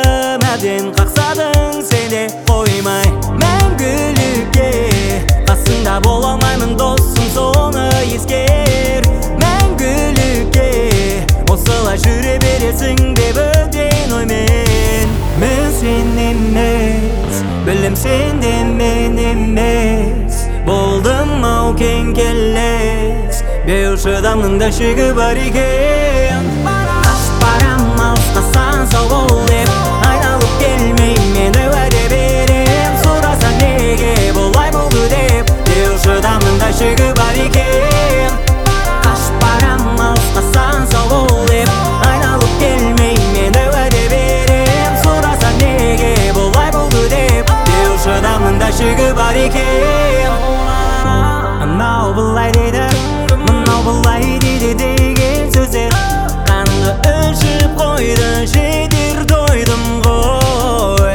Baktım әбден қақсадың сені қоймай мәңгілікке қасыңда бола алмаймын досым, соны ескер. Мәңгілікке осылай жүре бересің деп өткен оймен. Мен сен емес, білем сен де мен емес. Болдым ау кең келес, беуш адамның да шегі бар екен. Қашып барам алыстасаң сау бол деп, айналып келмей мені уәде берем. Сұрасаң неге болай болды деп, беуш адамның да шегі бар екен. Қашып барам алыстасаң сау бол деп, айналып келмей мені уәде берем. Сұрасаң неге болай болды деп, беуш адамның да шегі бар екен. Анау былай дейді, мынау былай дейді деген сөздер қанымды өлшіп қойды, жетер тойдым ғой.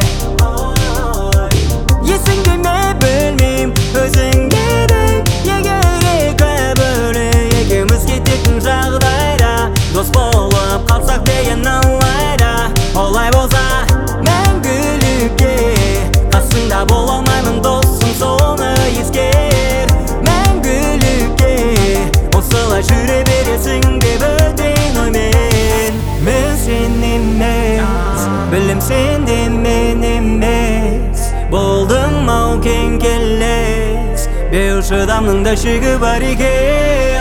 Есіңде ме білмейм, өзіңе едің. Егер екі бөлек екеуміз кететін жағдайда, дос болып қалсақ деген алайда. Олай болса мәңгілікке қасыңда бола алмаймын досым, соны ескер. Мәңгілікке осылай жүре бересің деп өткен оймен. Мен сен емес, білем сен де мен емес. Болдым ау кең келес, беуш адамның да шегі бар екен.